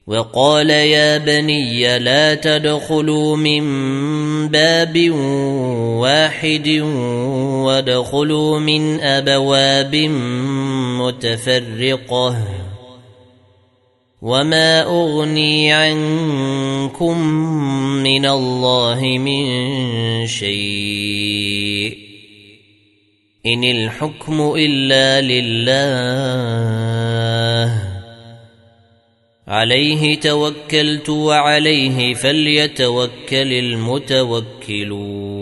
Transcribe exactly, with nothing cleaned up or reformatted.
وقال يا بني لا تدخلوا من باب واحد وادخلوا من أبواب متفرقة وما أغني عنكم من الله من شيء إن الحكم إلا لله عليه توكلت وعليه فليتوكل المتوكلون